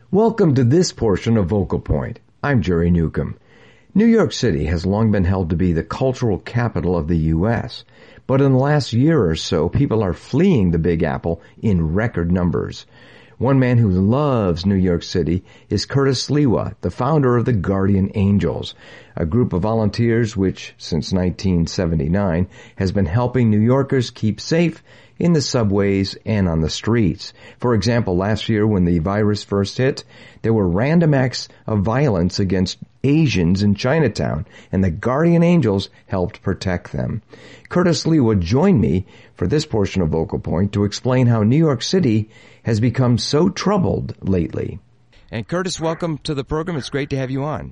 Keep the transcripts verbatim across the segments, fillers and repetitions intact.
Welcome to this portion of Vocal Point. I'm Jerry Newcomb. New York City has long been held to be the cultural capital of the U S, but in the last year or so, people are fleeing the Big Apple in record numbers. One man who loves New York City is Curtis Sliwa, the founder of the Guardian Angels, a group of volunteers which, since nineteen seventy-nine, has been helping New Yorkers keep safe in the subways and on the streets. For example, last year when the virus first hit, there were random acts of violence against Asians in Chinatown, and the Guardian Angels helped protect them. Curtis Sliwa joined me for this portion of Vocal Point to explain how New York City has become so troubled lately. And Curtis, welcome to the program. It's great to have you on.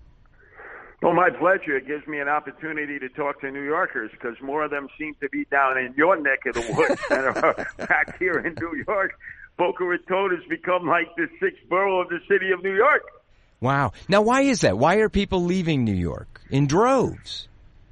Well, my pleasure. It gives me an opportunity to talk to New Yorkers because more of them seem to be down in your neck of the woods than are back here in New York. Boca Raton has become like the sixth borough of the city of New York. Wow. Now, why is that? Why are people leaving New York in droves?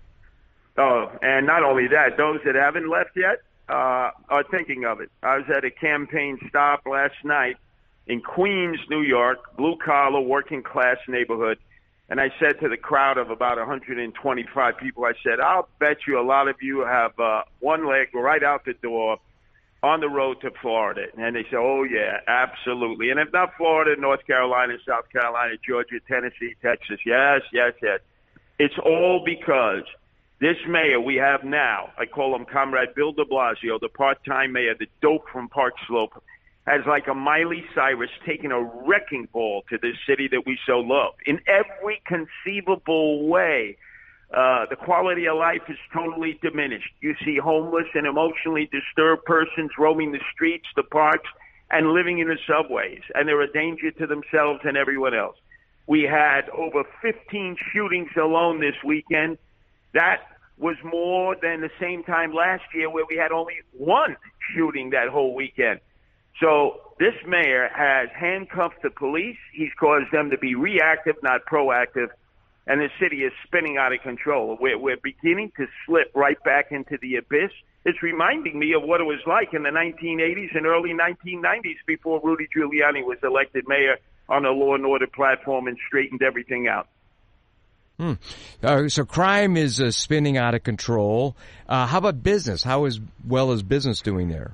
Oh, and not only that, those that haven't left yet uh, are thinking of it. I was at a campaign stop last night in Queens, New York, blue-collar, working-class neighborhood. And I said to the crowd of about one hundred twenty-five people, I said, I'll bet you a lot of you have uh, one leg right out the door on the road to Florida. And they said, oh, yeah, absolutely. And if not Florida, North Carolina, South Carolina, Georgia, Tennessee, Texas, yes, yes, yes. It's all because this mayor we have now, I call him Comrade Bill de Blasio, the part-time mayor, the dope from Park Slope, has like a Miley Cyrus taken a wrecking ball to this city that we so love. In every conceivable way, uh, the quality of life is totally diminished. You see homeless and emotionally disturbed persons roaming the streets, the parks, and living in the subways, and they're a danger to themselves and everyone else. We had over fifteen shootings alone this weekend. That was more than the same time last year where we had only one shooting that whole weekend. So this mayor has handcuffed the police. He's caused them to be reactive, not proactive, and the city is spinning out of control. We're, we're beginning to slip right back into the abyss. It's reminding me of what it was like in the nineteen eighties and early nineteen nineties before Rudy Giuliani was elected mayor on a law and order platform and straightened everything out. Hmm. Uh, so crime is uh, spinning out of control. Uh, how about business? How is well is business doing there?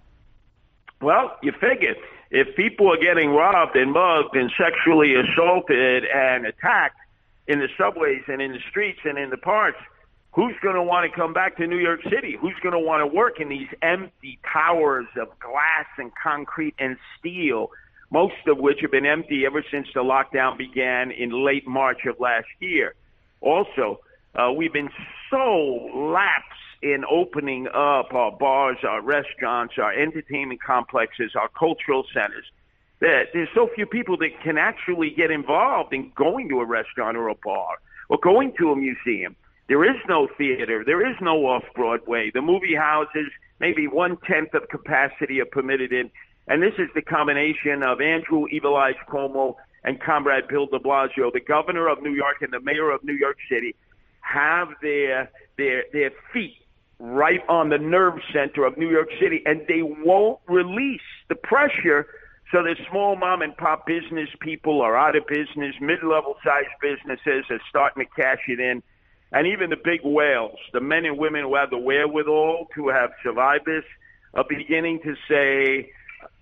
Well, you figure if people are getting robbed and mugged and sexually assaulted and attacked in the subways and in the streets and in the parks, who's going to want to come back to New York City? Who's going to want to work in these empty towers of glass and concrete and steel, most of which have been empty ever since the lockdown began in late March of last year? Also, uh, we've been so lax in opening up our bars, our restaurants, our entertainment complexes, our cultural centers, that there's so few people that can actually get involved in going to a restaurant or a bar or going to a museum. There is no theater. There is no off-Broadway. The movie houses, maybe one-tenth of capacity are permitted in. And this is the combination of Andrew Evil Eyes Cuomo and Comrade Bill de Blasio, the governor of New York and the mayor of New York City, have their their their feet right on the nerve center of New York City, and they won't release the pressure. So the small mom and pop business people are out of business. Mid-level size businesses are starting to cash it in. And even the big whales, the men and women who have the wherewithal to have survived this, are beginning to say,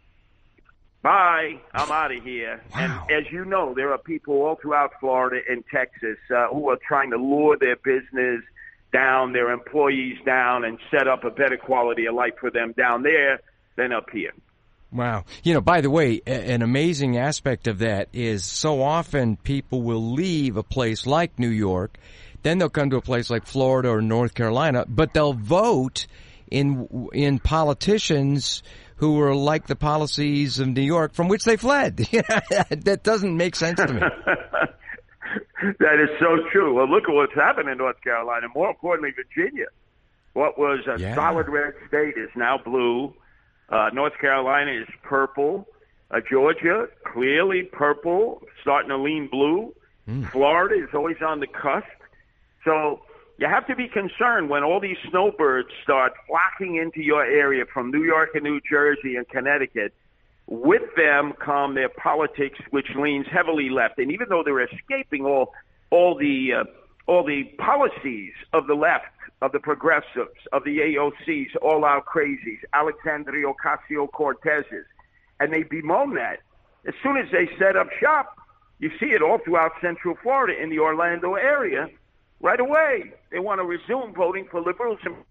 bye, I'm out of here. Wow. And as you know, there are people all throughout Florida and Texas uh, who are trying to lure their business down, their employees down, and set up a better quality of life for them down there than up here. Wow. You know, by the way, an amazing aspect of that is so often people will leave a place like New York, then they'll come to a place like Florida or North Carolina, but they'll vote in in politicians who are like the policies of New York from which they fled. That doesn't make sense to me. That is so true. Well, look at what's happened in North Carolina. More importantly, Virginia. What was a yeah. solid red state is now blue. Uh, North Carolina is purple. Uh, Georgia, clearly purple, starting to lean blue. Mm. Florida is always on the cusp. So you have to be concerned when all these snowbirds start flocking into your area from New York and New Jersey and Connecticut. with them come their politics, which leans heavily left. And even though they're escaping all all the uh, all the policies of the left, of the progressives, of the A O Cs, all-out crazies, Alexandria Ocasio-Cortezes, and they bemoan that. As soon as they set up shop, you see it all throughout Central Florida in the Orlando area. Right away, they want to resume voting for liberals. And,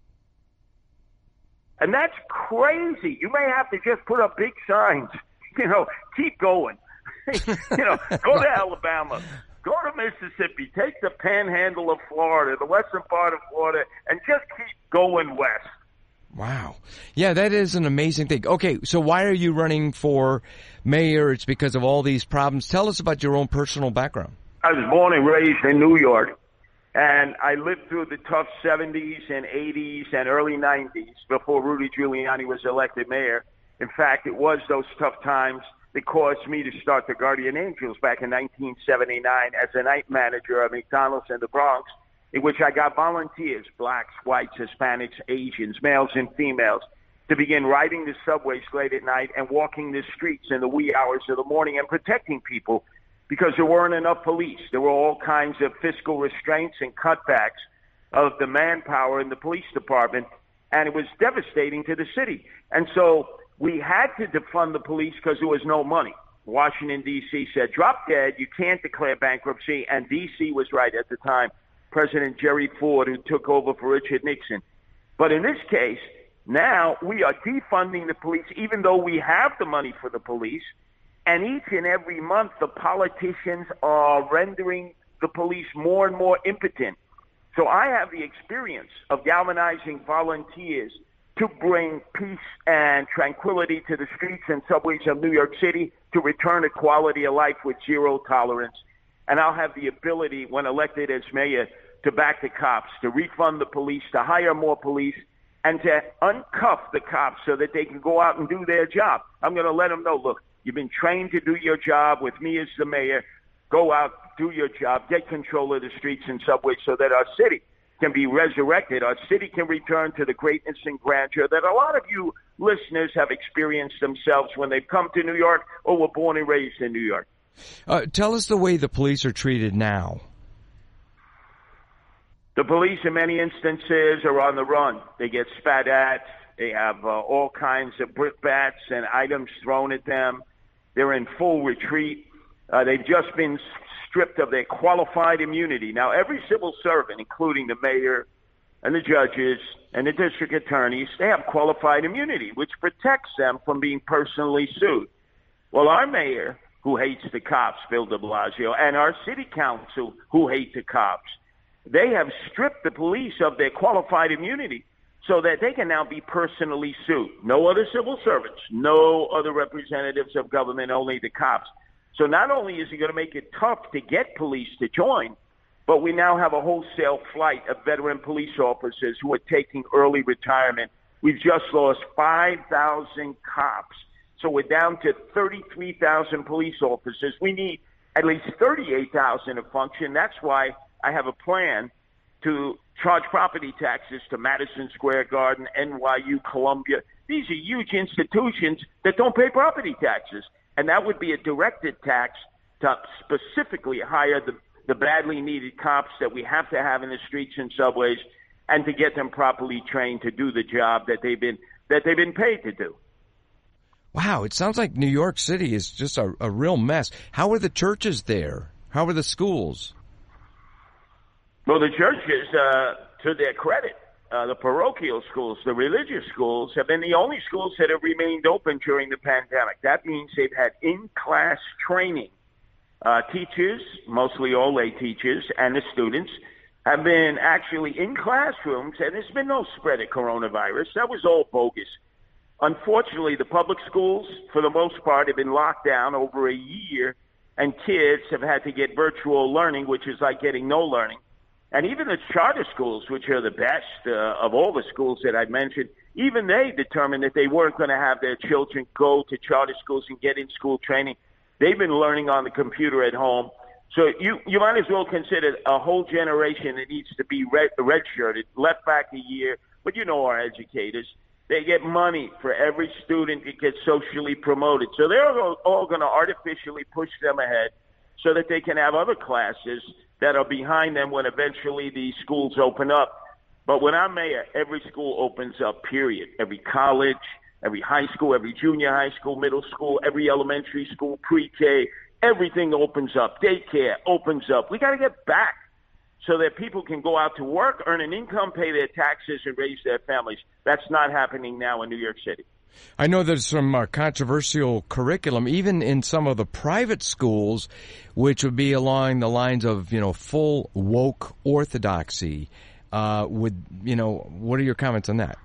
and that's crazy. You may have to just put up big signs. You know, keep going. you know, go to Alabama. Go to Mississippi. Take the panhandle of Florida, the western part of Florida, and just keep going west. Wow. Yeah, that is an amazing thing. Okay, so why are you running for mayor? It's because of all these problems. Tell us about your own personal background. I was born and raised in New York, and I lived through the tough seventies and eighties and early nineties before Rudy Giuliani was elected mayor. In fact, it was those tough times that caused me to start the Guardian Angels back in nineteen seventy-nine as a night manager at McDonald's in the Bronx, in which I got volunteers, blacks, whites, Hispanics, Asians, males and females, to begin riding the subways late at night and walking the streets in the wee hours of the morning and protecting people because there weren't enough police. There were all kinds of fiscal restraints and cutbacks of the manpower in the police department, and it was devastating to the city. And so we had to defund the police because there was no money. Washington, D C said, drop dead, you can't declare bankruptcy, and D C was right at the time. President Jerry Ford, who took over for Richard Nixon. But in this case, now we are defunding the police, even though we have the money for the police, and each and every month the politicians are rendering the police more and more impotent. So I have the experience of galvanizing volunteers to bring peace and tranquility to the streets and subways of New York City, to return to quality of life with zero tolerance. And I'll have the ability, when elected as mayor, to back the cops, to refund the police, to hire more police, and to uncuff the cops so that they can go out and do their job. I'm going to let them know, look, you've been trained to do your job with me as the mayor. Go out, do your job, get control of the streets and subways so that our city can be resurrected. Our city can return to the greatness and grandeur that a lot of you listeners have experienced themselves when they've come to New York or were born and raised in New York. Uh, tell us the way the police are treated now. The police, in many instances, are on the run. They get spat at. They have uh, all kinds of brickbats and items thrown at them. They're in full retreat. Uh, they've just been stripped of their qualified immunity. Now, every civil servant, including the mayor and the judges and the district attorneys, they have qualified immunity, which protects them from being personally sued. Well, our mayor, who hates the cops, Bill de Blasio, and our city council, who hate the cops, they have stripped the police of their qualified immunity so that they can now be personally sued. No other civil servants, no other representatives of government, only the cops. So not only is it going to make it tough to get police to join, but we now have a wholesale flight of veteran police officers who are taking early retirement. We've just lost five thousand cops. So we're down to thirty-three thousand police officers. We need at least thirty-eight thousand to function. That's why I have a plan to charge property taxes to Madison Square Garden, N Y U, Columbia. These are huge institutions that don't pay property taxes. And that would be a directed tax to specifically hire the, the badly needed cops that we have to have in the streets and subways, and to get them properly trained to do the job that they've been that they've been paid to do. Wow, it sounds like New York City is just a, a real mess. How are the churches there? How are the schools? Well, the churches, uh, to their credit, uh, the parochial schools, the religious schools, have been the only schools that have remained open during the pandemic. That means they've had in-class training. Uh, teachers, mostly all lay teachers, and the students have been actually in classrooms, and there's been no spread of coronavirus. That was all bogus. Unfortunately, the public schools, for the most part, have been locked down over a year, and kids have had to get virtual learning, which is like getting no learning. And even the charter schools, which are the best uh, of all the schools that I've mentioned, even they determined that they weren't going to have their children go to charter schools and get in-school training. They've been learning on the computer at home. So you, you might as well consider a whole generation that needs to be red, red-shirted, left back a year. But you know our educators. They get money for every student that gets socially promoted. So they're all going to artificially push them ahead so that they can have other classes that are behind them when eventually these schools open up. But when I'm mayor, every school opens up, period. Every college, every high school, every junior high school, middle school, every elementary school, pre-K, everything opens up. Daycare opens up. We got to get back so that people can go out to work, earn an income, pay their taxes, and raise their families. That's not happening now in New York City. I know there's some uh, controversial curriculum, even in some of the private schools, which would be along the lines of, you know, full woke orthodoxy. Uh, would, you know, what are your comments on that?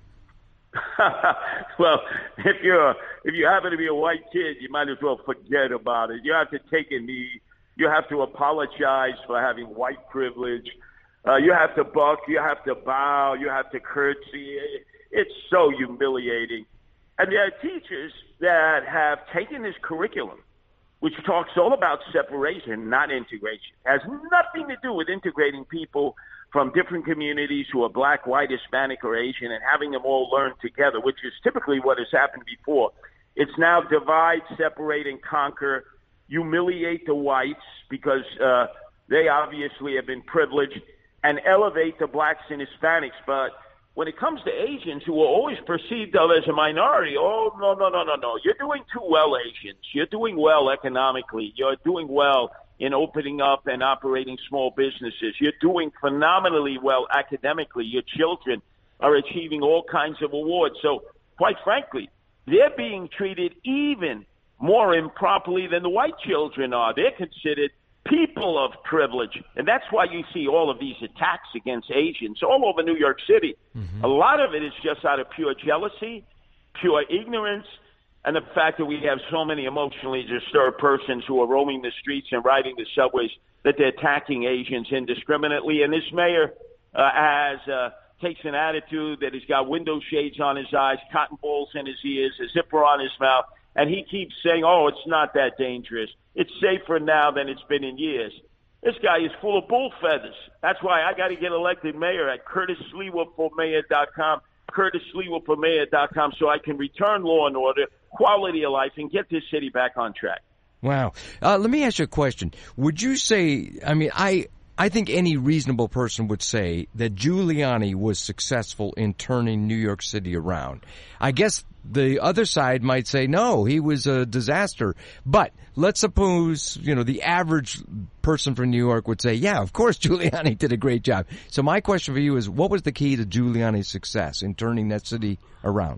Well, if you're if you happen to be a white kid, you might as well forget about it. You have to take a knee. You have to apologize for having white privilege. Uh, you have to buck. You have to bow. You have to curtsy. It's so humiliating. And there are teachers that have taken this curriculum, which talks all about separation, not integration. It has nothing to do with integrating people from different communities who are black, white, Hispanic, or Asian and having them all learn together, which is typically what has happened before. It's now divide, separate, and conquer, humiliate the whites because uh, they obviously have been privileged, and elevate the blacks and Hispanics. But when it comes to Asians, who are always perceived of as a minority, oh, no, no, no, no, no. You're doing too well, Asians. You're doing well economically. You're doing well in opening up and operating small businesses. You're doing phenomenally well academically. Your children are achieving all kinds of awards. So, quite frankly, they're being treated even more improperly than the white children are. They're considered people of privilege. And that's why you see all of these attacks against Asians all over New York City. Mm-hmm. A lot of it is just out of pure jealousy, pure ignorance, and the fact that we have so many emotionally disturbed persons who are roaming the streets and riding the subways that they're attacking Asians indiscriminately. And this mayor uh, has uh, takes an attitude that he's got window shades on his eyes, cotton balls in his ears, a zipper on his mouth, and he keeps saying, oh, it's not that dangerous. It's safer now than it's been in years. This guy is full of bull feathers. That's why I got to get elected mayor at Curtis Sliwa for mayor dot com, Curtis Sliwa for mayor dot com, so I can return law and order, quality of life, and get this city back on track. Wow. Uh, let me ask you a question. Would you say, I mean, I I think any reasonable person would say that Giuliani was successful in turning New York City around. I guess the other side might say, no, he was a disaster. But let's suppose, you know, the average person from New York would say, yeah, of course, Giuliani did a great job. So my question for you is, what was the key to Giuliani's success in turning that city around?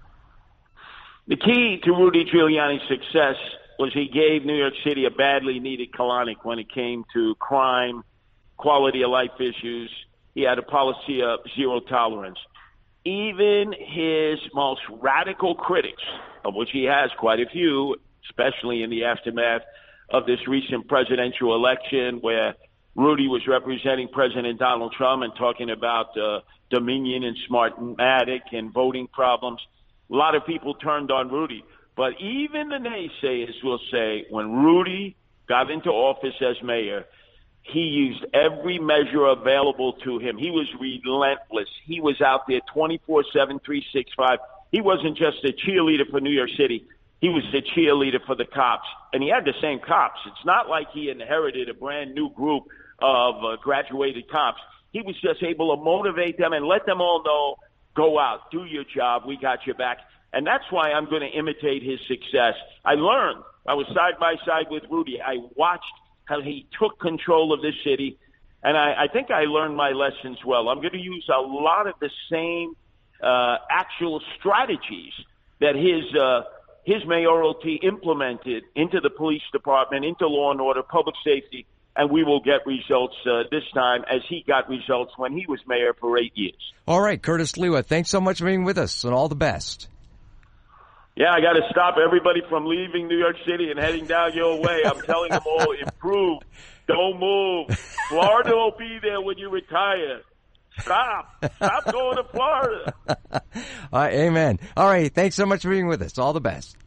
The key to Rudy Giuliani's success was he gave New York City a badly needed colonic when it came to crime, quality of life issues. He had a policy of zero tolerance. Even his most radical critics, of which he has quite a few, especially in the aftermath of this recent presidential election where Rudy was representing President Donald Trump and talking about uh, Dominion and Smartmatic and voting problems. A lot of people turned on Rudy. But even the naysayers will say when Rudy got into office as mayor, he used every measure available to him. He was relentless. He was out there twenty-four seven, three sixty-five. He wasn't just a cheerleader for New York City. He was a cheerleader for the cops. And he had the same cops. It's not like he inherited a brand new group of uh, graduated cops. He was just able to motivate them and let them all know, go out, do your job, we got your back. And that's why I'm going to imitate his success. I learned. I was side by side with Rudy. I watched how he took control of this city, and I, I think I learned my lessons well. I'm going to use a lot of the same uh, actual strategies that his uh, his mayoralty implemented into the police department, into law and order, public safety, and we will get results uh, this time as he got results when he was mayor for eight years. All right, Curtis Sliwa, thanks so much for being with us, and all the best. Yeah, I got to stop everybody from leaving New York City and heading down your way. I'm telling them all, improve. Don't move. Florida will be there when you retire. Stop. Stop going to Florida. Uh, amen. All right. Thanks so much for being with us. All the best.